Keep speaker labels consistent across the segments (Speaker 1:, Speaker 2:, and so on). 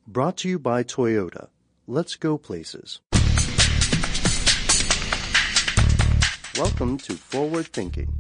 Speaker 1: Brought to you by Toyota. Let's go places. Welcome to Forward Thinking.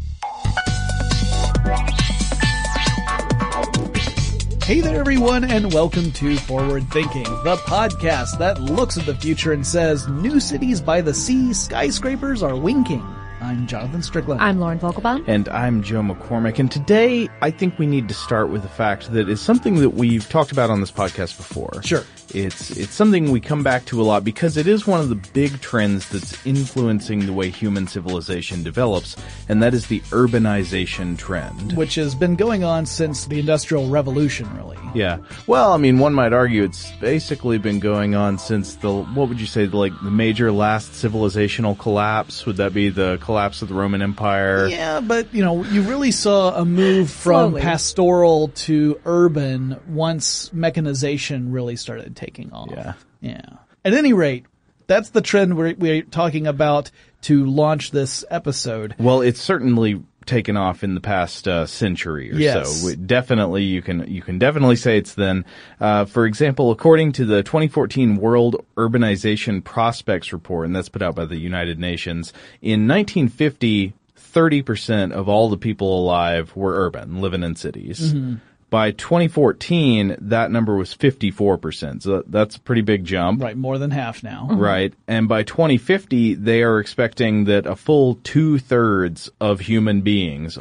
Speaker 2: Hey there, everyone, and welcome to Forward Thinking, the podcast that looks at the future and says, new cities by the sea, skyscrapers are winking. I'm Jonathan Strickland.
Speaker 3: I'm Lauren Vogelbaum.
Speaker 4: And I'm Joe McCormick. And today, I think we need to start with the fact that it's something that we've talked about on this podcast before.
Speaker 2: Sure.
Speaker 4: It's something we come back to a lot because it is one of the big trends that's influencing the way human civilization develops, and that is the urbanization trend.
Speaker 2: Which has been going on since the Industrial Revolution, really.
Speaker 4: Yeah. Well, I mean, one might argue it's basically been going on since what would you say, the major last civilizational collapse? Would that be the collapse of the Roman Empire?
Speaker 2: Yeah, but, you really saw a move from pastoral to urban once mechanization really started taking off. Yeah. At any rate, that's the trend we're talking about to launch this episode.
Speaker 4: Well, it's certainly taken off in the past century or so. Definitely, you can definitely say it's then. For example, according to the 2014 World Urbanization Prospects Report, and that's put out by the United Nations, in 1950, 30% of all the people alive were urban, living in cities. Mm-hmm. By 2014, that number was 54%. So that's a pretty big jump.
Speaker 2: Right, more than half now.
Speaker 4: Right. And by 2050, they are expecting that a full 2/3 of human beings,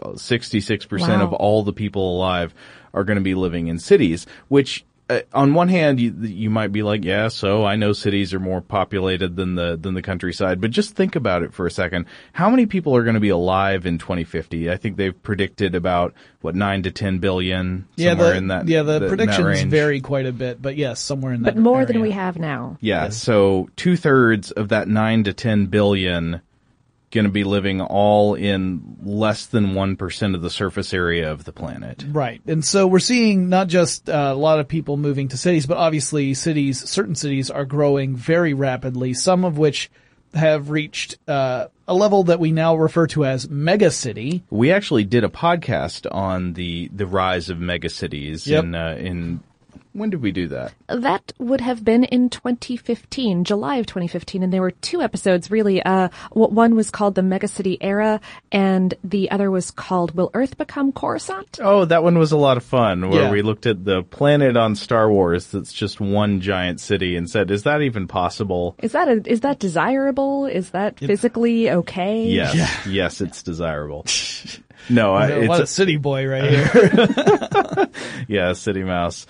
Speaker 4: 66% of all the people alive, are going to be living in cities, which on one hand, you might be like, yeah, so I know cities are more populated than the countryside, but just think about it for a second. How many people are going to be alive in 2050? I think they've predicted about 9 to 10 billion, somewhere in that.
Speaker 2: Yeah, the predictions vary quite a bit, but yes, somewhere in that.
Speaker 3: But more
Speaker 2: area.
Speaker 3: than we have now.
Speaker 4: Yeah, so 2/3 of that 9 to 10 billion going to be living all in less than 1% of the surface area of the planet.
Speaker 2: Right. And so we're seeing not just a lot of people moving to cities, but obviously certain cities are growing very rapidly, some of which have reached a level that we now refer to as megacity.
Speaker 4: We actually did a podcast on the rise of megacities in when did we do that?
Speaker 3: That would have been in 2015, July of 2015, and there were two episodes, really. One was called The Megacity Era, and the other was called Will Earth Become Coruscant?
Speaker 4: Oh, that one was a lot of fun, where we looked at the planet on Star Wars that's just one giant city and said, is that even possible?
Speaker 3: Is that desirable? Is that physically okay?
Speaker 4: Yes. Yeah. Yes, it's desirable. No,
Speaker 2: it's what a city boy right here.
Speaker 4: Yeah, city mouse.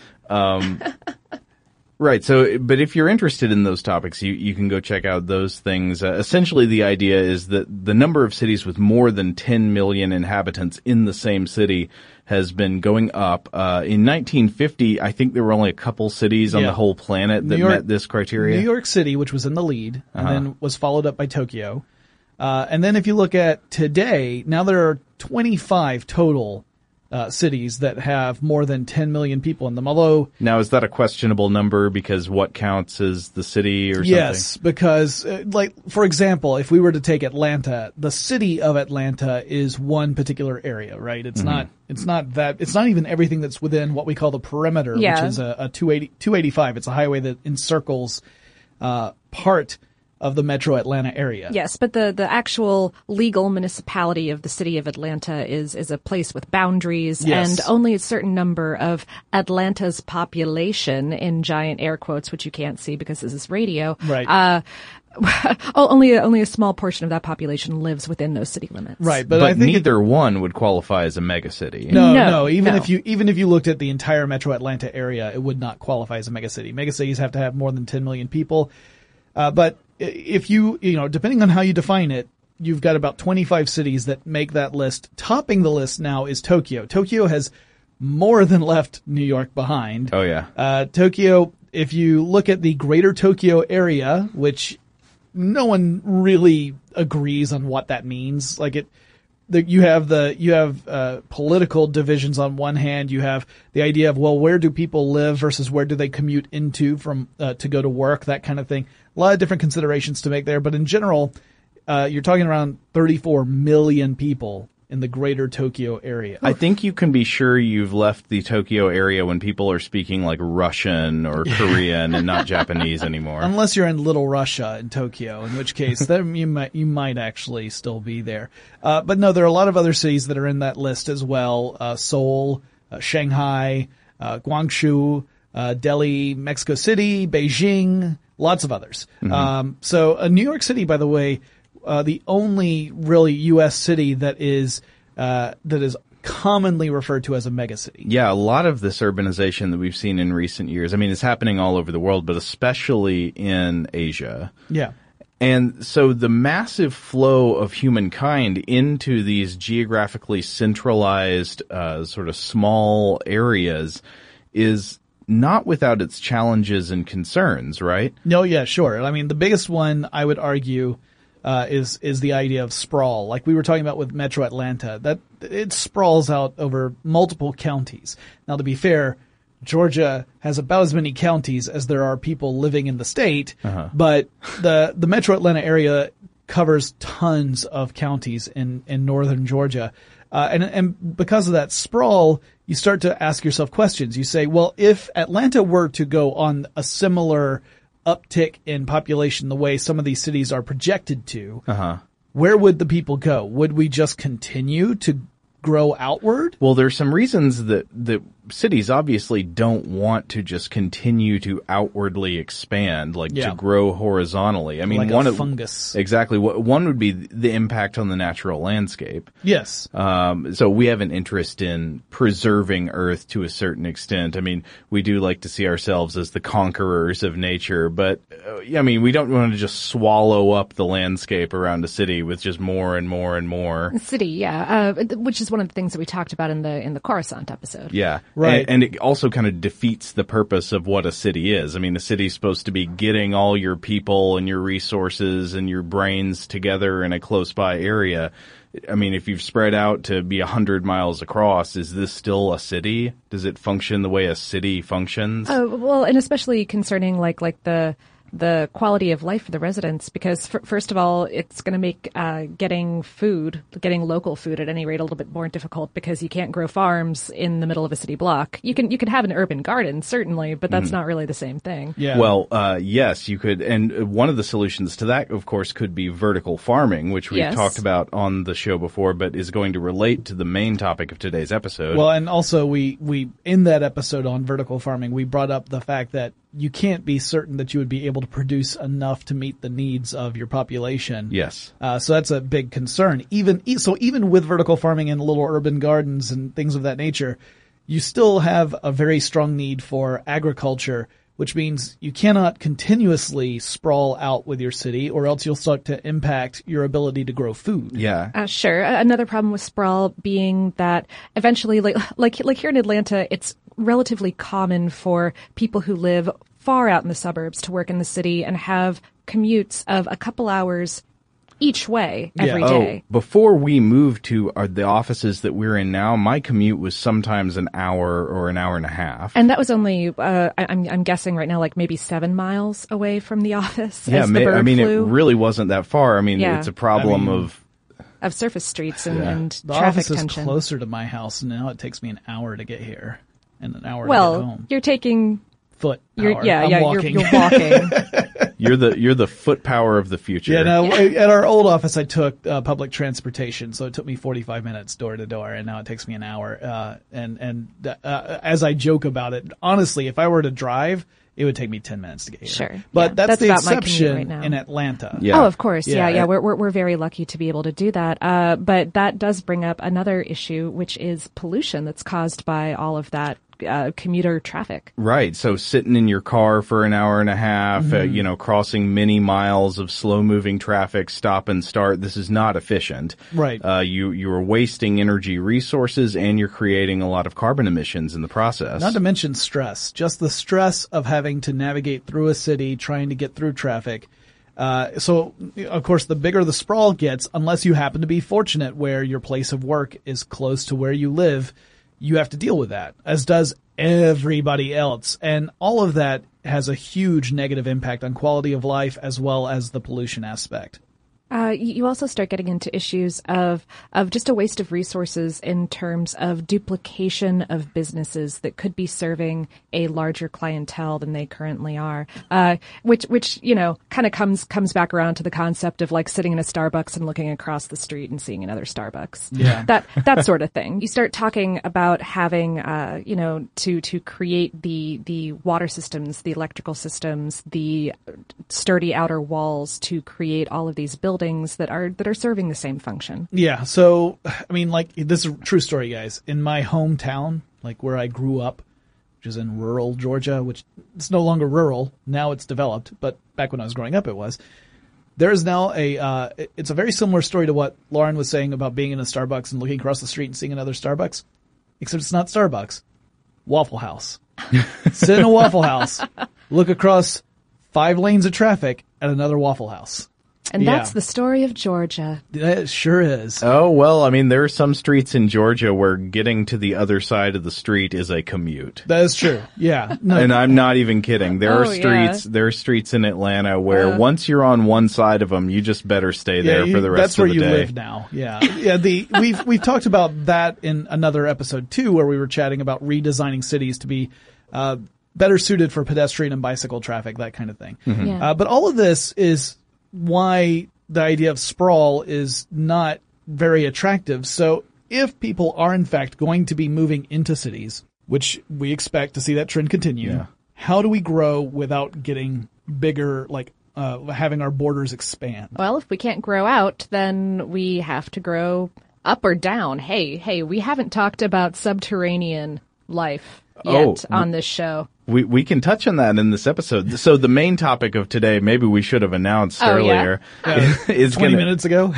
Speaker 4: Right. So, but if you're interested in those topics, you can go check out those things. Essentially, the idea is that the number of cities with more than 10 million inhabitants in the same city has been going up. In 1950, I think there were only a couple cities on the whole planet that met this criteria.
Speaker 2: New York City, which was in the lead, and then was followed up by Tokyo. And then if you look at today, now there are 25 total cities that have more than 10 million people in them. Although
Speaker 4: now, is that a questionable number because what counts as the city or something?
Speaker 2: Yes, because for example, if we were to take Atlanta, the city of Atlanta is one particular area, right? It's not even everything that's within what we call the perimeter, which is a 285. It's a highway that encircles part of the metro Atlanta area.
Speaker 3: Yes, but the actual legal municipality of the city of Atlanta is a place with boundaries, and only a certain number of Atlanta's population, in giant air quotes, which you can't see because this is radio,
Speaker 2: right.
Speaker 3: Only a small portion of that population lives within those city limits.
Speaker 2: Right,
Speaker 4: but
Speaker 2: I think
Speaker 4: neither one would qualify as a megacity.
Speaker 2: No. Even if you looked at the entire metro Atlanta area, it would not qualify as a megacity. Megacities have to have more than 10 million people. But if you depending on how you define it, you've got about 25 cities that make that list. Topping the list now is Tokyo. Tokyo has more than left New York behind.
Speaker 4: Oh, yeah.
Speaker 2: Tokyo, if you look at the greater Tokyo area, which no one really agrees on what that means. You have political divisions on one hand. You have the idea of, well, where do people live versus where do they commute into from to go to work, that kind of thing. A lot of different considerations to make there, but in general, you're talking around 34 million people in the greater Tokyo area.
Speaker 4: I think you can be sure you've left the Tokyo area when people are speaking like Russian or Korean and not Japanese anymore.
Speaker 2: Unless you're in Little Russia in Tokyo, in which case then you might actually still be there. But no, there are a lot of other cities that are in that list as well. Seoul, Shanghai, Guangzhou, Delhi, Mexico City, Beijing, lots of others. So New York City, by the way, the only really U.S. city that is commonly referred to as a megacity.
Speaker 4: Yeah, a lot of this urbanization that we've seen in recent years, I mean, it's happening all over the world, but especially in Asia.
Speaker 2: Yeah.
Speaker 4: And so the massive flow of humankind into these geographically centralized, sort of small areas is not without its challenges and concerns, right?
Speaker 2: No, yeah, sure. I mean, the biggest one I would argue is the idea of sprawl. Like we were talking about with Metro Atlanta, that it sprawls out over multiple counties. Now, to be fair, Georgia has about as many counties as there are people living in the state, but the Metro Atlanta area covers tons of counties in northern Georgia. And because of that sprawl, you start to ask yourself questions. You say, well, if Atlanta were to go on a similar uptick in population the way some of these cities are projected to, where would the people go? Would we just continue to grow outward?
Speaker 4: Well, there's some reasons that cities obviously don't want to just continue to outwardly expand, like to grow horizontally. I mean,
Speaker 2: like a fungus.
Speaker 4: Exactly. One would be the impact on the natural landscape.
Speaker 2: Yes.
Speaker 4: So we have an interest in preserving Earth to a certain extent. I mean, we do like to see ourselves as the conquerors of nature, but I mean, we don't want to just swallow up the landscape around a city with just more and more and more.
Speaker 3: City, yeah, which is one of the things that we talked about in the Coruscant episode.
Speaker 4: Yeah.
Speaker 2: Right.
Speaker 4: And it also kind of defeats the purpose of what a city is. I mean, a city's supposed to be getting all your people and your resources and your brains together in a close by area. I mean, if you've spread out to be 100 miles across, is this still a city? Does it function the way a city functions?
Speaker 3: Well, and especially concerning like the quality of life for the residents, because first of all, it's going to make getting local food at any rate a little bit more difficult, because you can't grow farms in the middle of a city block. You can have an urban garden, certainly, but that's not really the same thing.
Speaker 2: Yeah.
Speaker 4: Well, yes, you could. And one of the solutions to that, of course, could be vertical farming, which we've talked about on the show before, but is going to relate to the main topic of today's episode.
Speaker 2: Well, and also we in that episode on vertical farming, we brought up the fact that you can't be certain that you would be able to produce enough to meet the needs of your population.
Speaker 4: Yes.
Speaker 2: So that's a big concern. Even with vertical farming and little urban gardens and things of that nature, you still have a very strong need for agriculture, which means you cannot continuously sprawl out with your city, or else you'll start to impact your ability to grow food.
Speaker 4: Yeah.
Speaker 3: Sure. Another problem with sprawl being that eventually, like here in Atlanta, it's relatively common for people who live far out in the suburbs to work in the city and have commutes of a couple hours each way every day.
Speaker 4: Before we moved to the offices that we're in now, my commute was sometimes an hour or an hour and a half.
Speaker 3: And that was only, I'm guessing right now, like maybe 7 miles away from the office.
Speaker 4: Yeah,
Speaker 3: as the bird
Speaker 4: it
Speaker 3: flew.
Speaker 4: really wasn't that far. I mean, it's a problem of
Speaker 3: surface streets and
Speaker 2: The
Speaker 3: traffic
Speaker 2: office is
Speaker 3: tension.
Speaker 2: closer to my house, and now it takes me an hour to get here and an hour to get home.
Speaker 3: You're taking
Speaker 2: Foot
Speaker 3: You're,
Speaker 2: power.
Speaker 3: yeah,
Speaker 2: I'm
Speaker 3: yeah,
Speaker 2: walking.
Speaker 3: you're walking.
Speaker 4: You're the foot power of the future.
Speaker 2: Yeah, no, at our old office, I took public transportation, so it took me 45 minutes door to door, and now it takes me an hour. As I joke about it, honestly, if I were to drive, it would take me 10 minutes to get here.
Speaker 3: Sure.
Speaker 2: But
Speaker 3: Yeah,
Speaker 2: that's the
Speaker 3: about my commute
Speaker 2: exception
Speaker 3: right now.
Speaker 2: in Atlanta.
Speaker 4: Yeah.
Speaker 3: Oh, of course.
Speaker 2: Yeah.
Speaker 3: Yeah. We're very lucky to be able to do that. But that does bring up another issue, which is pollution that's caused by all of that commuter traffic.
Speaker 4: Right. So sitting in your car for an hour and a half, crossing many miles of slow moving traffic, stop and start. This is not efficient.
Speaker 2: Right.
Speaker 4: You are wasting energy resources, and you're creating a lot of carbon emissions in the process.
Speaker 2: Not to mention stress. Just the stress of having to navigate through a city, trying to get through traffic. So, of course, the bigger the sprawl gets, unless you happen to be fortunate where your place of work is close to where you live, you have to deal with that, as does everybody else. And all of that has a huge negative impact on quality of life as well as the pollution aspect.
Speaker 3: You also start getting into issues of just a waste of resources in terms of duplication of businesses that could be serving a larger clientele than they currently are. Which kind of comes back around to the concept of like sitting in a Starbucks and looking across the street and seeing another Starbucks.
Speaker 2: Yeah.
Speaker 3: That sort of thing. You start talking about having to create the water systems, the electrical systems, the sturdy outer walls to create all of these buildings that are serving the same function.
Speaker 2: Yeah. So, I mean, like, this is a true story, guys. In my hometown, like where I grew up, which is in rural Georgia, which it's no longer rural. Now it's developed. But back when I was growing up, it was. There is now it's a very similar story to what Lauren was saying about being in a Starbucks and looking across the street and seeing another Starbucks. Except it's not Starbucks. Waffle House. Sit in a Waffle House. Look across 5 lanes of traffic at another Waffle House.
Speaker 3: And that's the story of Georgia.
Speaker 2: It sure is.
Speaker 4: Oh, well, I mean, there are some streets in Georgia where getting to the other side of the street is a commute.
Speaker 2: That is true. Yeah. No.
Speaker 4: And I'm not even kidding. There are streets in Atlanta where once you're on one side of them, you just better stay there for the rest of the day.
Speaker 2: That's where you live now. Yeah. Yeah. We've talked about that in another episode too, where we were chatting about redesigning cities to be, better suited for pedestrian and bicycle traffic, that kind of thing.
Speaker 4: Mm-hmm.
Speaker 3: Yeah.
Speaker 2: But all of this is why the idea of sprawl is not very attractive. So if people are in fact going to be moving into cities, which we expect to see that trend continue, how do we grow without getting bigger, like having our borders expand?
Speaker 3: Well, if we can't grow out, then we have to grow up or down. Hey, we haven't talked about subterranean life yet on this show.
Speaker 4: We can touch on that in this episode. So the main topic of today, maybe we should have announced earlier, is
Speaker 2: 20 minutes ago.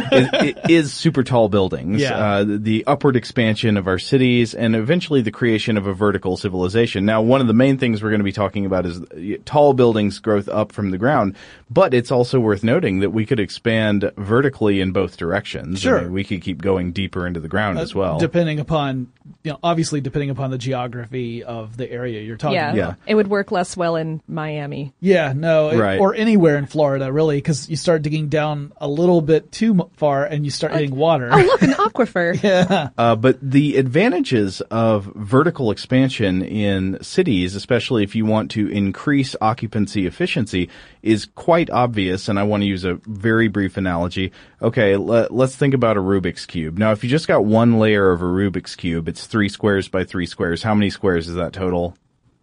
Speaker 4: is super tall buildings.
Speaker 2: Yeah.
Speaker 4: The upward expansion of our cities and eventually the creation of a vertical civilization. Now, one of the main things we're going to be talking about is tall buildings growth up from the ground, but it's also worth noting that we could expand vertically in both directions.
Speaker 2: Sure.
Speaker 4: I mean, we could keep going deeper into the ground as well.
Speaker 2: Depending upon, obviously depending upon the geography of the area you're talking about.
Speaker 4: Yeah.
Speaker 3: It would work less well in Miami.
Speaker 2: Yeah, no,
Speaker 4: Right.
Speaker 2: or anywhere in Florida, really, because you start digging down a little bit too far and you start hitting water.
Speaker 3: Oh, look, an aquifer.
Speaker 4: But the advantages of vertical expansion in cities, especially if you want to increase occupancy efficiency, is quite obvious. And I want to use a very brief analogy. Okay, let's think about a Rubik's Cube. Now, if you just got one layer of a Rubik's Cube, it's 3 squares by 3 squares. How many squares is that total?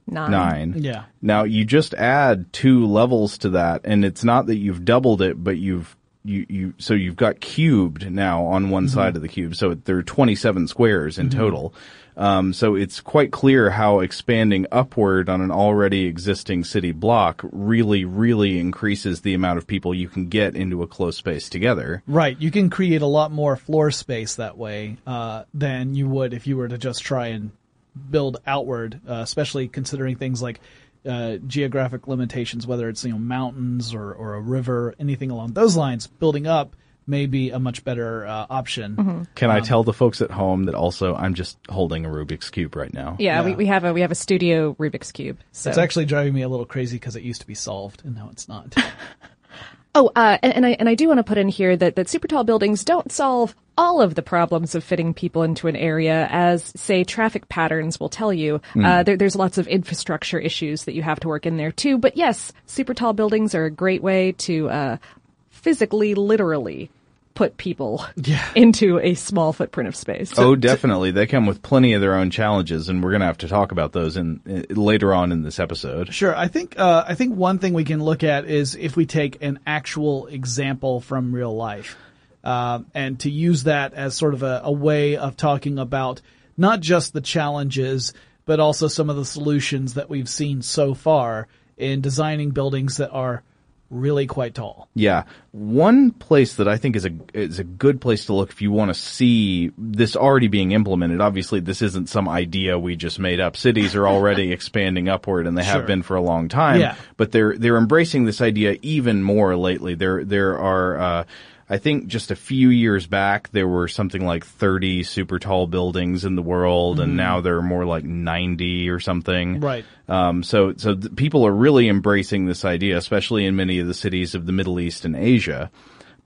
Speaker 4: 9.
Speaker 2: Yeah.
Speaker 4: Now you just add 2 levels to that, and it's not that you've doubled it, but you've got cubed now on one side of the cube. So there are 27 squares in total. So it's quite clear how expanding upward on an already existing city block really, really increases the amount of people you can get into a close space together.
Speaker 2: Right. You can create a lot more floor space that way than you would if you were to just try and build outward, especially considering things like geographic limitations, whether it's mountains or a river, anything along those lines. Building up may be a much better option.
Speaker 3: Mm-hmm.
Speaker 4: Can I tell the folks at home that also I'm just holding a Rubik's Cube right now?
Speaker 3: Yeah. We have a studio Rubik's Cube. So.
Speaker 2: It's actually driving me a little crazy because it used to be solved and now it's not.
Speaker 3: Oh, and I do want to put in here that super tall buildings don't solve all of the problems of fitting people into an area, as, say, traffic patterns will tell you. There's lots of infrastructure issues that you have to work in there too. But yes, super tall buildings are a great way to physically, literally put people into a small footprint of space.
Speaker 4: Oh, definitely. They come with plenty of their own challenges, and we're going to have to talk about those later on in this episode.
Speaker 2: Sure. I think one thing we can look at is if we take an actual example from real life, and to use that as sort of a way of talking about not just the challenges, but also some of the solutions that we've seen so far in designing buildings that are really quite tall.
Speaker 4: Yeah. One place that I think is a good place to look if you want to see this already being implemented. Obviously, this isn't some idea we just made up. Cities are already expanding upward, and they have been for a long time.
Speaker 2: Yeah.
Speaker 4: But they're embracing this idea even more lately. There are I think just a few years back, there were something like 30 super tall buildings in the world, and now there are more like 90 or something.
Speaker 2: Right.
Speaker 4: So people are really embracing this idea, especially in many of the cities of the Middle East and Asia.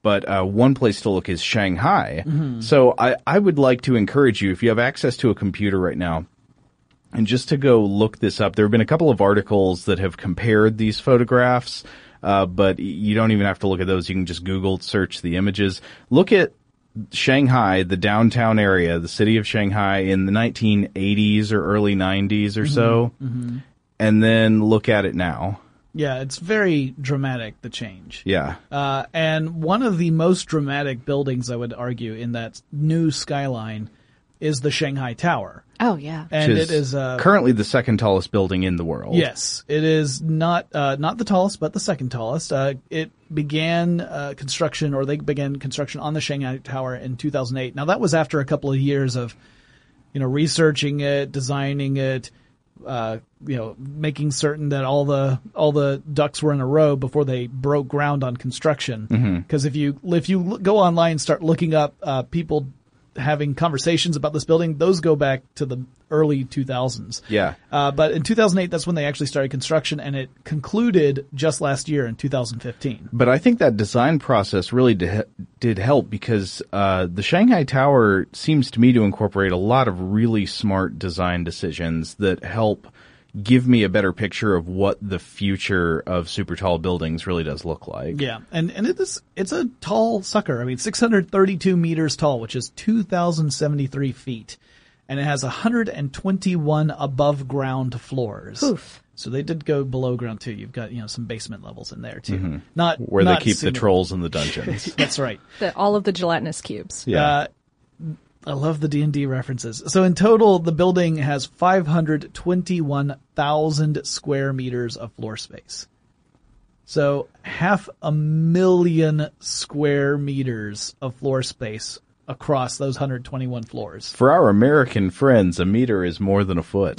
Speaker 4: But one place to look is Shanghai. So I would like to encourage you, if you have access to a computer right now, and just to go look this up. There have been a couple of articles that have compared these photographs, but you don't even have to look at those. You can just Google search the images. Look at Shanghai, the downtown area, the city of Shanghai in the 1980s or early 90s or so, and then look at it now.
Speaker 2: Yeah, it's very dramatic, the change.
Speaker 4: Yeah.
Speaker 2: And one of the most dramatic buildings, I would argue, in that new skyline is the Shanghai Tower.
Speaker 3: Oh, yeah.
Speaker 2: And
Speaker 4: Which
Speaker 2: it is
Speaker 4: currently the second tallest building in the world.
Speaker 2: Yes, it is not the tallest, but the second tallest. It began construction, or they began construction on the Shanghai Tower in 2008. Now that was after a couple of years of, researching it, designing it, making certain that all the ducks were in a row before they broke ground on construction. Because if you go online and start looking up people having conversations about this building, those go back to the early 2000s.
Speaker 4: Yeah.
Speaker 2: But in 2008, that's when they actually started construction, and it concluded just last year in 2015.
Speaker 4: But I think that design process really did help, because the Shanghai Tower seems to me to incorporate a lot of really smart design decisions that help give me a better picture of what the future of super tall buildings really does look like.
Speaker 2: Yeah, and it's a tall sucker. I mean, 632 meters tall, which is 2,073 feet. And it has 121 above ground floors.
Speaker 3: Oof.
Speaker 2: So they did go below ground too. You've got, some basement levels in there too.
Speaker 4: Where they keep the trolls in the dungeons.
Speaker 2: That's right.
Speaker 3: All of the gelatinous cubes.
Speaker 4: Yeah.
Speaker 2: I love the D&D references. So in total, the building has 521,000 square meters of floor space. So 500,000 square meters of floor space across those 121 floors.
Speaker 4: For our American friends, a meter is more than a foot.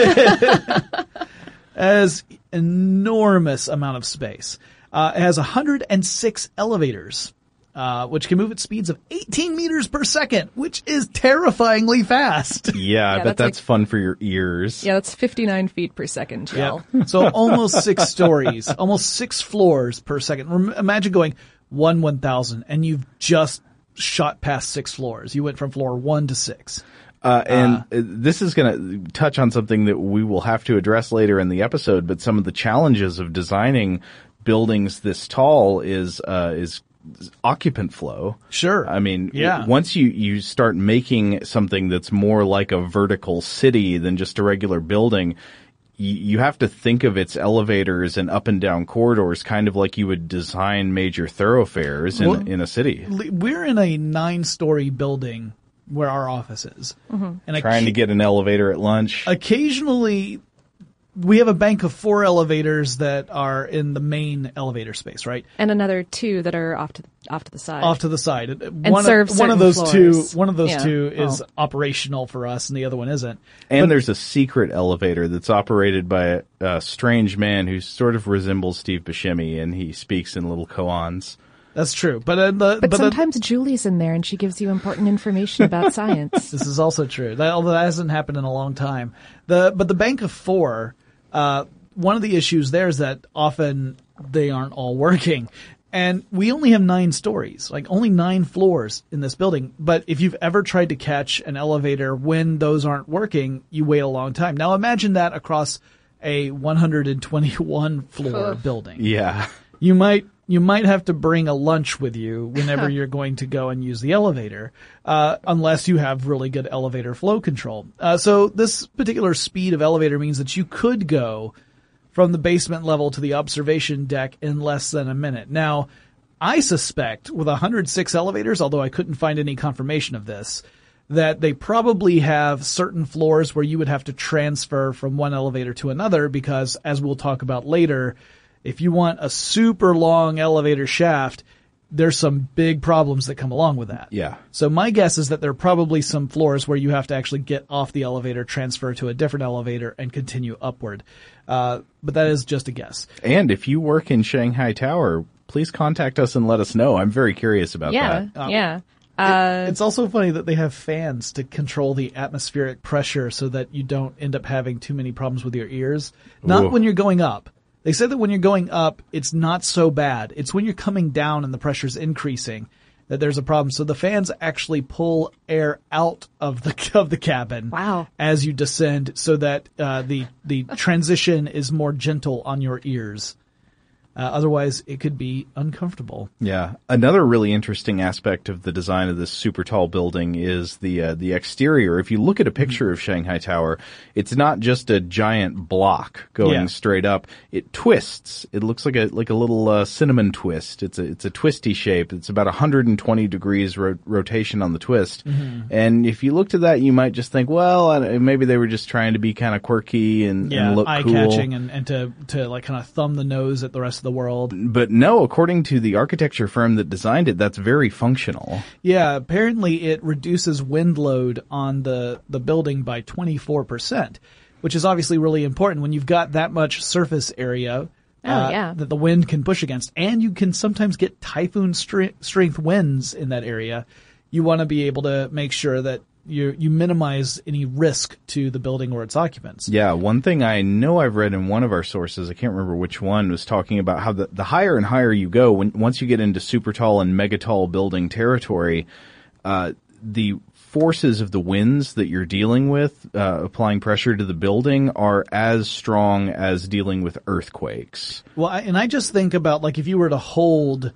Speaker 2: As enormous amount of space. It has 106 elevators. Which can move at speeds of 18 meters per second, which is terrifyingly fast.
Speaker 4: Yeah, I bet that's fun for your ears.
Speaker 3: Yeah, that's 59 feet per second, Joel.
Speaker 2: Yeah. So almost 6 stories, almost 6 floors per second. Imagine going 1,000 and you've just shot past 6 floors. You went from floor 1 to 6.
Speaker 4: And this is going to touch on something that we will have to address later in the episode, but some of the challenges of designing buildings this tall is occupant flow.
Speaker 2: Sure.
Speaker 4: I mean,
Speaker 2: yeah.
Speaker 4: Once you start making something that's more like a vertical city than just a regular building, you have to think of its elevators and up and down corridors kind of like you would design major thoroughfares in a city.
Speaker 2: We're in a 9-story building where our office is. Mm-hmm. And
Speaker 4: trying to get an elevator at lunch.
Speaker 2: Occasionally, we have a bank of 4 elevators that are in the main elevator space, right?
Speaker 3: And another 2 that are off to the side.
Speaker 2: Off to the side.
Speaker 3: And serve
Speaker 2: one of those
Speaker 3: floors.
Speaker 2: Two is operational for us, and the other one isn't.
Speaker 4: And there's a secret elevator that's operated by a strange man who sort of resembles Steve Buscemi, and he speaks in little koans.
Speaker 2: That's true, but
Speaker 3: sometimes Julie's in there and she gives you important information about science.
Speaker 2: This is also true. Although that hasn't happened in a long time. But the bank of 4, one of the issues there is that often they aren't all working, and we only have 9 stories, like only 9 floors in this building. But if you've ever tried to catch an elevator when those aren't working, you wait a long time. Now imagine that across a 121 floor building.
Speaker 4: Yeah,
Speaker 2: you might have to bring a lunch with you whenever you're going to go and use the elevator, unless you have really good elevator flow control. So this particular speed of elevator means that you could go from the basement level to the observation deck in less than a minute. Now, I suspect with 106 elevators, although I couldn't find any confirmation of this, that they probably have certain floors where you would have to transfer from one elevator to another because, as we'll talk about later, if you want a super long elevator shaft, there's some big problems that come along with that.
Speaker 4: Yeah.
Speaker 2: So my guess is that there are probably some floors where you have to actually get off the elevator, transfer to a different elevator, and continue upward. But that is just a guess.
Speaker 4: And if you work in Shanghai Tower, please contact us and let us know. I'm very curious about that.
Speaker 3: Yeah.
Speaker 2: It's also funny that they have fans to control the atmospheric pressure so that you don't end up having too many problems with your ears. Not when you're going up. They said that when you're going up, it's not so bad. It's when you're coming down and the pressure's increasing that there's a problem. So the fans actually pull air out of the cabin.
Speaker 3: Wow.
Speaker 2: As you descend, so that the transition is more gentle on your ears. Otherwise, it could be uncomfortable.
Speaker 4: Yeah. Another really interesting aspect of the design of this super tall building is the exterior. If you look at a picture of Shanghai Tower, it's not just a giant block going straight up. It twists. It looks like a little cinnamon twist. It's a twisty shape. It's about 120 degrees rotation on the twist. Mm-hmm. And if you looked at that, you might just think, well, maybe they were just trying to be kind of quirky and look cool.
Speaker 2: Eye-catching and to like kind of thumb the nose at the rest of the world.
Speaker 4: But no, according to the architecture firm that designed it, that's very functional.
Speaker 2: Yeah, apparently it reduces wind load on the building by 24%, which is obviously really important when you've got that much surface area that the wind can push against. And you can sometimes get typhoon strength winds in that area. You want to be able to make sure that you minimize any risk to the building or its occupants.
Speaker 4: Yeah, one thing I know I've read in one of our sources, I can't remember which one, was talking about how the higher and higher you go, once you get into super tall and mega tall building territory, the forces of the winds that you're dealing with, applying pressure to the building, are as strong as dealing with earthquakes.
Speaker 2: Well, I just think about, like, if you were to hold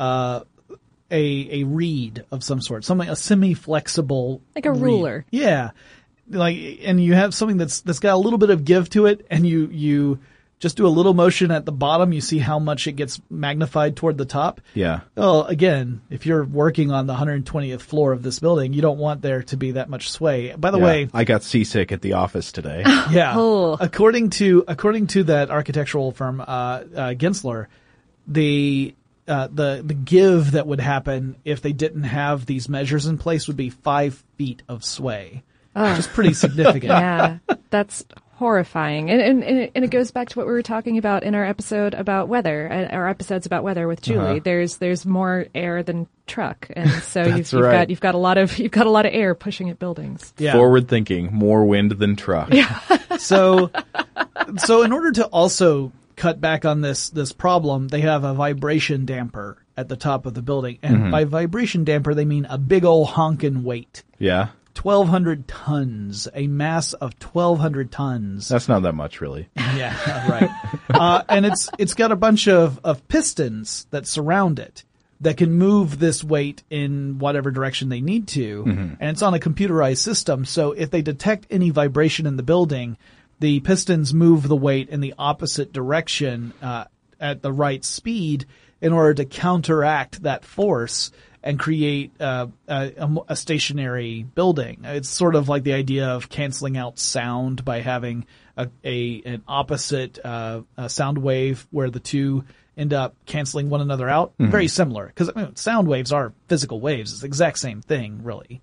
Speaker 2: a reed of some sort, a semi-flexible,
Speaker 3: like a ruler.
Speaker 2: Yeah. And you have something that's got a little bit of give to it, and you just do a little motion at the bottom, you see how much it gets magnified toward the top.
Speaker 4: Yeah.
Speaker 2: Well, again, if you're working on the 120th floor of this building, you don't want there to be that much sway. By the way,
Speaker 4: I got seasick at the office today.
Speaker 2: Yeah.
Speaker 3: Oh.
Speaker 2: According to that architectural firm, Gensler, the give that would happen if they didn't have these measures in place would be 5 feet of sway, which is pretty significant.
Speaker 3: Yeah, that's horrifying. And it goes back to what we were talking about in our episode about weather, our episodes about weather with Julie. There's more air than truck, and so you've got a lot of air pushing at buildings.
Speaker 2: Yeah.
Speaker 4: Forward thinking, more wind than truck.
Speaker 3: Yeah.
Speaker 2: So in order to also cut back on this problem, they have a vibration damper at the top of the building. And by vibration damper, they mean a big old honkin' weight.
Speaker 4: Yeah.
Speaker 2: 1,200 tons, a mass of 1,200 tons.
Speaker 4: That's not that much, really.
Speaker 2: Yeah, right. And it's got a bunch of pistons that surround it that can move this weight in whatever direction they need to. Mm-hmm. And it's on a computerized system. So if they detect any vibration in the building, the pistons move the weight in the opposite direction at the right speed in order to counteract that force and create a stationary building. It's sort of like the idea of canceling out sound by having an opposite sound wave where the two end up canceling one another out. Mm-hmm. Very similar, because sound waves are physical waves. It's the exact same thing, really.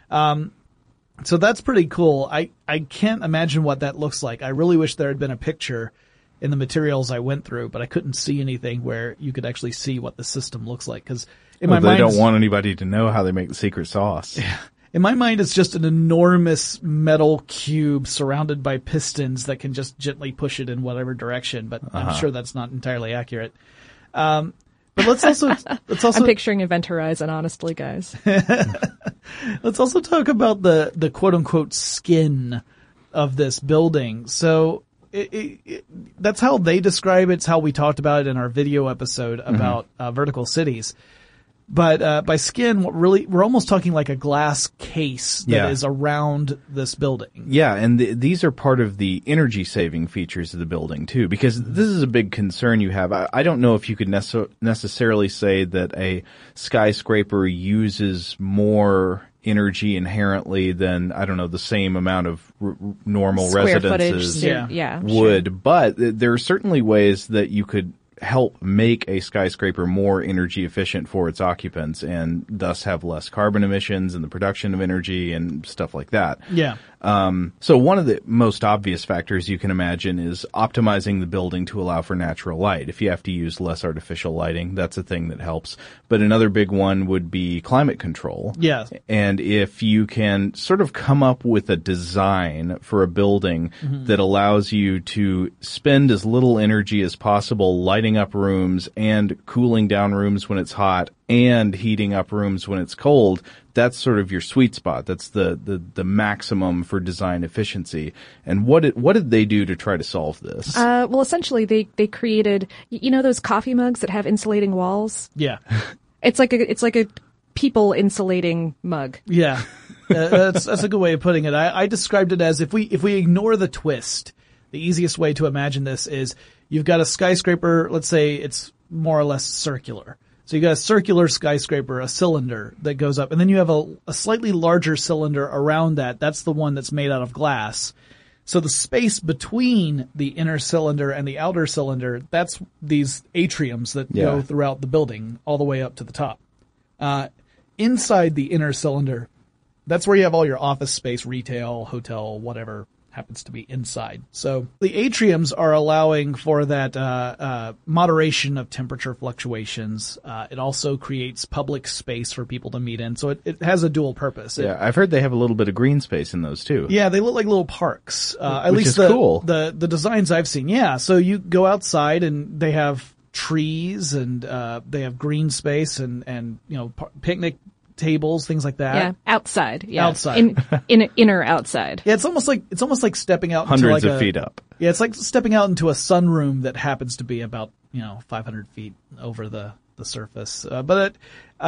Speaker 2: So that's pretty cool. I can't imagine what that looks like. I really wish there had been a picture in the materials I went through, but I couldn't see anything where you could actually see what the system looks like. Because in my mind,
Speaker 4: they don't want anybody to know how they make the secret sauce.
Speaker 2: Yeah. In my mind, it's just an enormous metal cube surrounded by pistons that can just gently push it in whatever direction. But I'm sure that's not entirely accurate. But let's also
Speaker 3: I'm picturing Event Horizon, honestly, guys.
Speaker 2: Let's also talk about the quote unquote skin of this building. So that's how they describe it. It's how we talked about it in our video episode about vertical cities. But by skin, we're almost talking like a glass case that is around this building.
Speaker 4: Yeah, and these are part of the energy saving features of the building too, because this is a big concern you have. I don't know if you could necessarily say that a skyscraper uses more energy inherently than, I don't know, the same amount of normal
Speaker 3: square
Speaker 4: residences
Speaker 3: footage,
Speaker 4: would.
Speaker 3: Sure.
Speaker 4: But there are certainly ways that you could help make a skyscraper more energy efficient for its occupants and thus have less carbon emissions in the production of energy and stuff like that.
Speaker 2: Yeah.
Speaker 4: So one of the most obvious factors you can imagine is optimizing the building to allow for natural light. If you have to use less artificial lighting, that's a thing that helps. But another big one would be climate control.
Speaker 2: Yeah.
Speaker 4: And if you can sort of come up with a design for a building that allows you to spend as little energy as possible lighting up rooms and cooling down rooms when it's hot and heating up rooms when it's cold, that's sort of your sweet spot. That's the maximum for design efficiency. And what did they do to try to solve this?
Speaker 3: Well, essentially they created, those coffee mugs that have insulating walls?
Speaker 2: Yeah.
Speaker 3: It's like a people insulating mug.
Speaker 2: Yeah. That's a good way of putting it. I described it as if we ignore the twist, the easiest way to imagine this is you've got a skyscraper, let's say it's more or less circular. So you got a circular skyscraper, a cylinder that goes up, and then you have a slightly larger cylinder around that. That's the one that's made out of glass. So the space between the inner cylinder and the outer cylinder, that's these atriums that go throughout the building all the way up to the top. Inside the inner cylinder, that's where you have all your office space, retail, hotel, whatever happens to be inside. So the atriums are allowing for that moderation of temperature fluctuations. It also creates public space for people to meet in. So it has a dual purpose.
Speaker 4: I've heard they have a little bit of green space in those too.
Speaker 2: Yeah, they look like little parks. At
Speaker 4: Which
Speaker 2: least
Speaker 4: is cool.
Speaker 2: The designs I've seen. Yeah, so you go outside and they have trees and they have green space and picnic tables, things like that.
Speaker 3: Yeah, outside. Yeah,
Speaker 2: outside.
Speaker 3: in inner outside.
Speaker 2: Yeah, it's almost like stepping out
Speaker 4: Hundreds
Speaker 2: into
Speaker 4: of feet up.
Speaker 2: Yeah, it's like stepping out into a sunroom that happens to be about 500 feet over the surface. But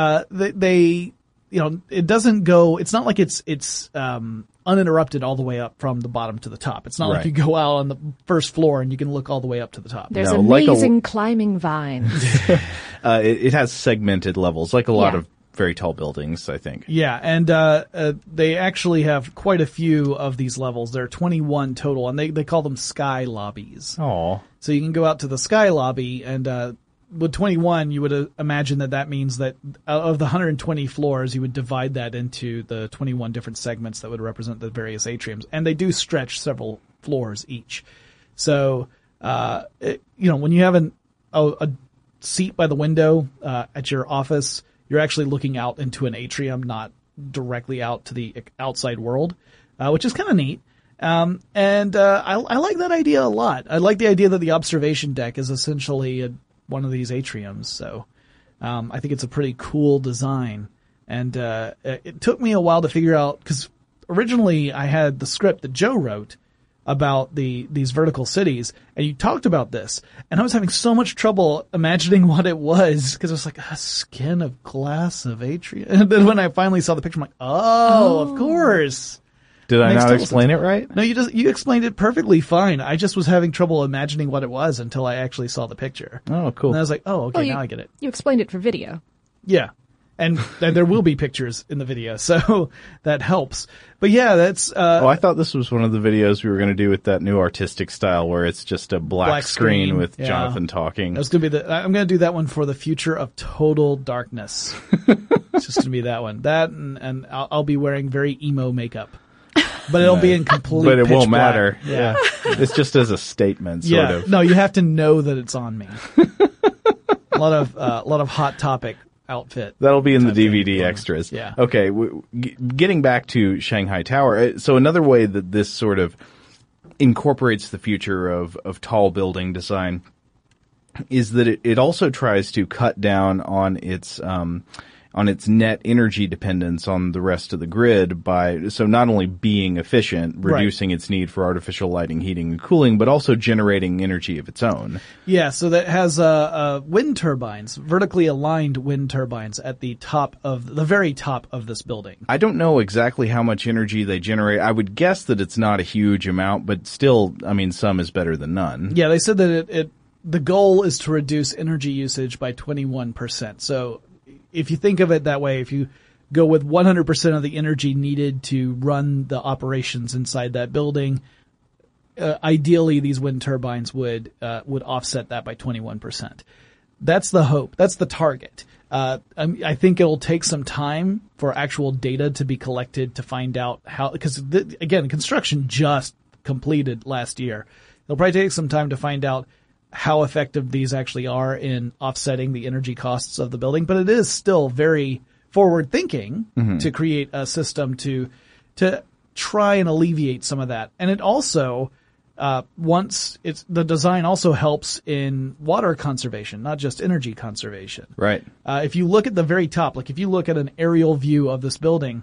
Speaker 2: they it doesn't go. It's not like it's uninterrupted all the way up from the bottom to the top. It's not like you go out on the first floor and you can look all the way up to the top.
Speaker 3: There's amazing climbing vines.
Speaker 4: It has segmented levels, like a lot of very tall buildings, I think.
Speaker 2: Yeah, and they actually have quite a few of these levels. There are 21 total, and they call them sky lobbies.
Speaker 4: Oh.
Speaker 2: So you can go out to the sky lobby, and with 21, you would imagine that means that out of the 120 floors, you would divide that into the 21 different segments that would represent the various atriums. And they do stretch several floors each. So, when you have a seat by the window at your office, you're actually looking out into an atrium, not directly out to the outside world, which is kind of neat. And I like that idea a lot. I like the idea that the observation deck is essentially one of these atriums. So I think it's a pretty cool design. And it took me a while to figure out, because originally I had the script that Joe wrote about these vertical cities, and you talked about this, and I was having so much trouble imagining what it was, because it was like a skin of glass of atrium. And then when I finally saw the picture, I'm like, of course.
Speaker 4: Did I not explain it right?
Speaker 2: No, you explained it perfectly fine. I just was having trouble imagining what it was until I actually saw the picture.
Speaker 4: Oh, cool.
Speaker 2: And I was like, now I get it.
Speaker 3: You explained it for video.
Speaker 2: Yeah. And there will be pictures in the video, so that helps. But yeah, that's...
Speaker 4: I thought this was one of the videos we were going to do with that new artistic style where it's just a black screen with Jonathan talking.
Speaker 2: That's going to be I'm going to do that one for the future of total darkness. It's just going to be that one. That, and I'll be wearing very emo makeup. But it'll be in complete
Speaker 4: But it
Speaker 2: pitch
Speaker 4: won't
Speaker 2: black.
Speaker 4: matter. Yeah. It's just as a statement, sort of.
Speaker 2: No, you have to know that it's on me. A lot of Hot Topic outfit.
Speaker 4: That'll be in the DVD extras.
Speaker 2: Yeah.
Speaker 4: Okay, getting back to Shanghai Tower. So another way that this sort of incorporates the future of tall building design is that it also tries to cut down on its net energy dependence on the rest of the grid so not only being efficient, reducing its need for artificial lighting, heating, and cooling, but also generating energy of its own.
Speaker 2: Yeah, so that has wind turbines, vertically aligned wind turbines at the very top of this building.
Speaker 4: I don't know exactly how much energy they generate. I would guess that it's not a huge amount, but still, I mean, some is better than none.
Speaker 2: Yeah, they said that the goal is to reduce energy usage by 21%. So if you think of it that way, if you go with 100% of the energy needed to run the operations inside that building, ideally these wind turbines would offset that by 21%. That's the hope. That's the target. I think it'll take some time for actual data to be collected to find out how, because again, construction just completed last year. It'll probably take some time to find out how effective these actually are in offsetting the energy costs of the building, but it is still very forward thinking to create a system to try and alleviate some of that. And it also, the design also helps in water conservation, not just energy conservation.
Speaker 4: Right.
Speaker 2: If you look at the very top, like if you look at an aerial view of this building,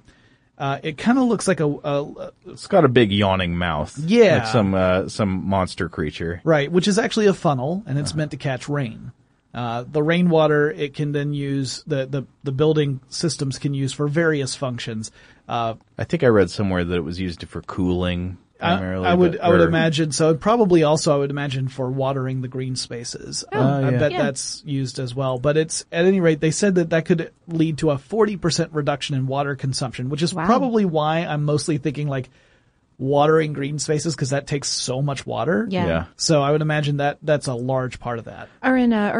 Speaker 2: it kind of looks like
Speaker 4: it's got a big yawning mouth.
Speaker 2: Yeah.
Speaker 4: Like some monster creature.
Speaker 2: Right, which is actually a funnel, and it's meant to catch rain. The rainwater it can then use, the building systems can use for various functions.
Speaker 4: I think I read somewhere that it was used for cooling primarily.
Speaker 2: I would imagine so. Probably also I would imagine for watering the green spaces. I bet that's used as well. But it's, at any rate, they said that could lead to a 40% reduction in water consumption, which is probably why I'm mostly thinking like watering green spaces, because that takes so much water.
Speaker 3: Yeah.
Speaker 2: So I would imagine that's a large part of that.
Speaker 3: Or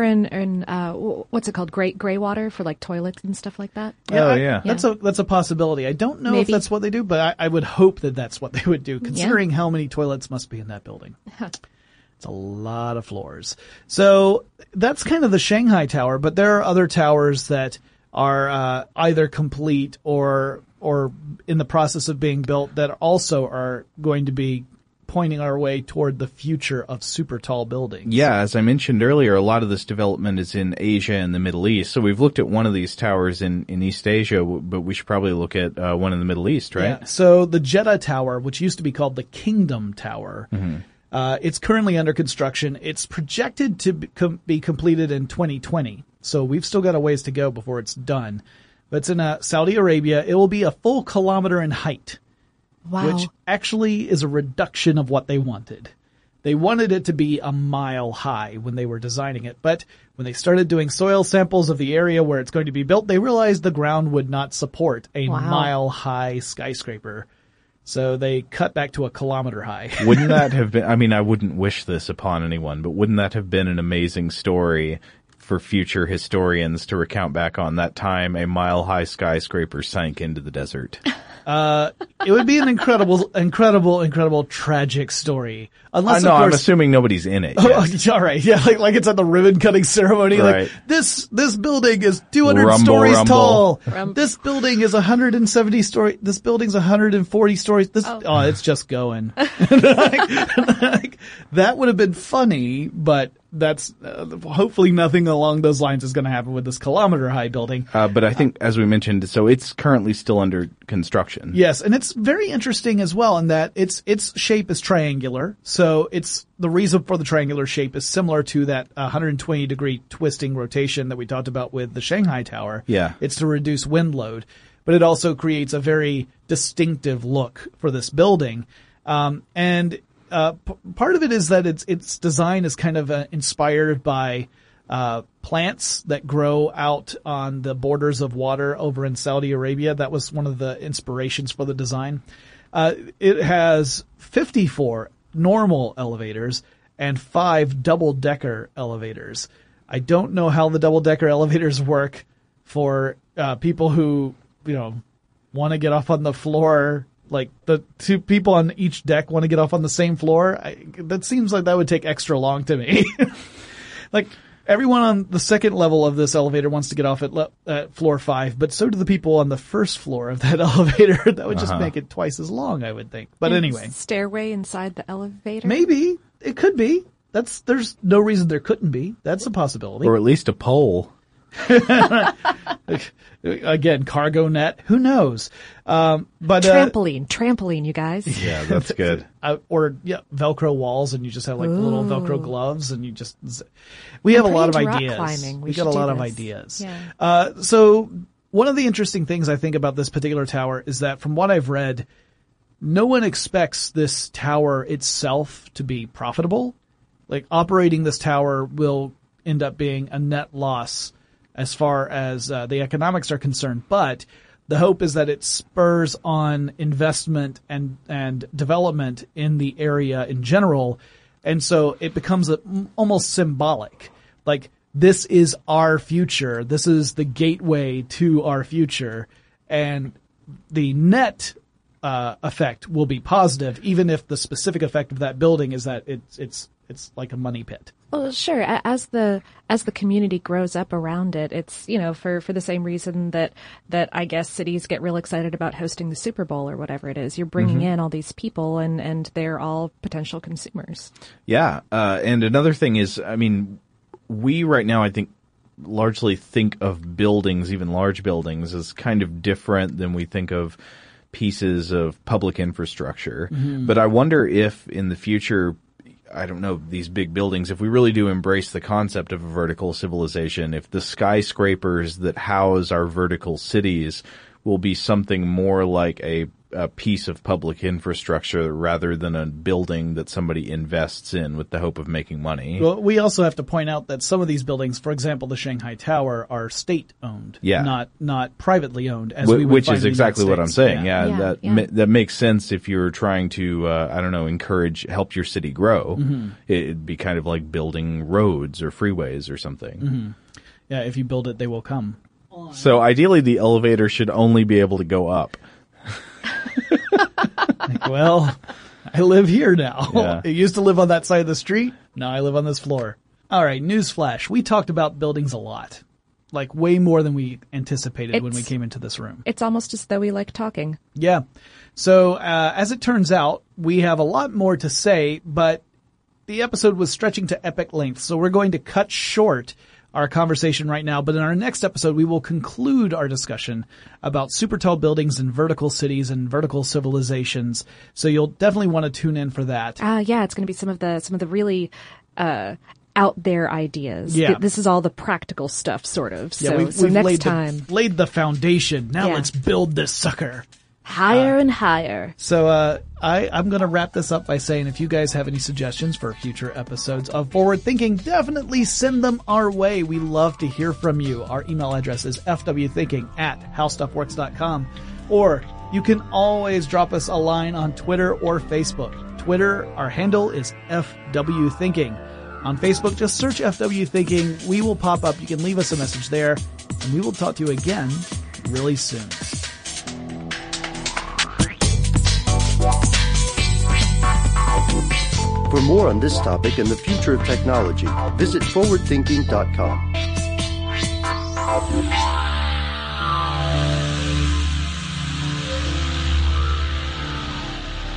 Speaker 3: in what's it called? Gray water for like toilets and stuff like that.
Speaker 2: Yeah, that's a possibility. I don't know if that's what they do, but I would hope that that's what they would do, considering how many toilets must be in that building. It's a lot of floors. So that's kind of the Shanghai Tower, but there are other towers that are either complete or in the process of being built that also are going to be pointing our way toward the future of super tall buildings.
Speaker 4: Yeah, as I mentioned earlier, a lot of this development is in Asia and the Middle East. So we've looked at one of these towers in East Asia, but we should probably look at one in the Middle East, right?
Speaker 2: Yeah. So the Jeddah Tower, which used to be called the Kingdom Tower, it's currently under construction. It's projected to be completed in 2020. So we've still got a ways to go before it's done. But it's in Saudi Arabia. It will be a full kilometer in height.
Speaker 3: Wow.
Speaker 2: Which actually is a reduction of what they wanted. They wanted it to be a mile high when they were designing it, but when they started doing soil samples of the area where it's going to be built, they realized the ground would not support a mile high skyscraper. So they cut back to a kilometer high.
Speaker 4: Wouldn't that have been, I mean, I wouldn't wish this upon anyone, but wouldn't that have been an amazing story for future historians to recount back on that time a mile-high skyscraper sank into the desert?
Speaker 2: It would be an incredible tragic story. Unless,
Speaker 4: I'm assuming nobody's in it.
Speaker 2: Yes. All right. Yeah. Like it's at the ribbon cutting ceremony.
Speaker 4: Right.
Speaker 2: Like this building is 200 stories tall. This building is 170 stories. This building's 140 stories. It's just going. That would have been funny, but that's hopefully nothing along those lines is going to happen with this kilometer high building.
Speaker 4: But I think, as we mentioned, so it's currently still under construction.
Speaker 2: Yes, and it's very interesting as well in that its shape is triangular. So it's the reason for the triangular shape is similar to that 120 degree twisting rotation that we talked about with the Shanghai Tower.
Speaker 4: Yeah.
Speaker 2: It's to reduce wind load, but it also creates a very distinctive look for this building. Part of it is that its design is kind of inspired by plants that grow out on the borders of water over in Saudi Arabia. That was one of the inspirations for the design. It has 54 normal elevators and 5 double-decker elevators. I don't know how the double-decker elevators work for people who, want to get off on the floor. Like the two people on each deck want to get off on the same floor. That seems like that would take extra long to me. Like everyone on the second level of this elevator wants to get off at floor 5, but so do the people on the first floor of that elevator. That would just make it twice as long, I would think. But anyway,
Speaker 3: stairway inside the elevator.
Speaker 2: Maybe it could be. There's no reason there couldn't be. That's a possibility.
Speaker 4: Or at least a pole.
Speaker 2: Again, cargo net. Who knows? But
Speaker 3: trampoline, you guys.
Speaker 4: Yeah, that's good.
Speaker 2: Velcro walls, and you just have like little Velcro gloves, and you just. We have a lot of ideas.
Speaker 3: Climbing.
Speaker 2: We got a lot of ideas.
Speaker 3: Yeah.
Speaker 2: So one of the interesting things I think about this particular tower is that, from what I've read, no one expects this tower itself to be profitable. Like operating this tower will end up being a net loss as far as the economics are concerned. But the hope is that it spurs on investment and development in the area in general. And so it becomes almost symbolic. Like this is our future. This is the gateway to our future. And the net effect will be positive, even if the specific effect of that building is that it's like a money pit.
Speaker 3: Well, sure. As the community grows up around it, it's, for the same reason that I guess cities get real excited about hosting the Super Bowl or whatever it is. You're bringing in all these people and they're all potential consumers.
Speaker 4: Yeah. And another thing is, we right now, I think, largely think of buildings, even large buildings, as kind of different than we think of pieces of public infrastructure. But I wonder if in the future, I don't know, these big buildings, if we really do embrace the concept of a vertical civilization, if the skyscrapers that house our vertical cities will be something more like a piece of public infrastructure rather than a building that somebody invests in with the hope of making money.
Speaker 2: Well, we also have to point out that some of these buildings, for example, the Shanghai Tower, are state-owned, not privately owned, as we would
Speaker 4: which
Speaker 2: find
Speaker 4: is
Speaker 2: in the
Speaker 4: exactly
Speaker 2: United
Speaker 4: what I'm
Speaker 2: States.
Speaker 4: saying. That makes sense if you're trying to, help your city grow. It'd be kind of like building roads or freeways or something.
Speaker 2: Yeah, if you build it, they will come.
Speaker 4: So ideally, the elevator should only be able to go up.
Speaker 2: Well, I live here now.
Speaker 4: Yeah.
Speaker 2: I used to live on that side of the street. Now I live on this floor. All right, newsflash. We talked about buildings a lot. Like way more than we anticipated when we came into this room.
Speaker 3: It's almost as though we like talking.
Speaker 2: Yeah. So, as it turns out, we have a lot more to say, but the episode was stretching to epic length, so we're going to cut short our conversation right now, but in our next episode, we will conclude our discussion about super tall buildings and vertical cities and vertical civilizations. So you'll definitely want to tune in for that.
Speaker 3: Yeah, it's going to be some of the really out there ideas.
Speaker 2: Yeah.
Speaker 3: This is all the practical stuff, sort of.
Speaker 2: Yeah,
Speaker 3: So,
Speaker 2: we've
Speaker 3: next
Speaker 2: laid the foundation. Now
Speaker 3: Yeah.
Speaker 2: let's build this sucker.
Speaker 3: higher and higher.
Speaker 2: So I'm going to wrap this up by saying if you guys have any suggestions for future episodes of Forward Thinking, definitely send them our way. We love to hear from you. Our email address is fwthinking@howstuffworks.com. Or you can always drop us a line on Twitter or Facebook. Twitter, our handle is FWThinking. On Facebook, just search FW Thinking. We will pop up. You can leave us a message there, and we will talk to you again really soon.
Speaker 1: For more on this topic and the future of technology, visit forwardthinking.com.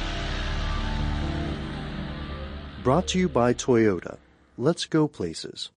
Speaker 1: Brought to you by Toyota. Let's go places.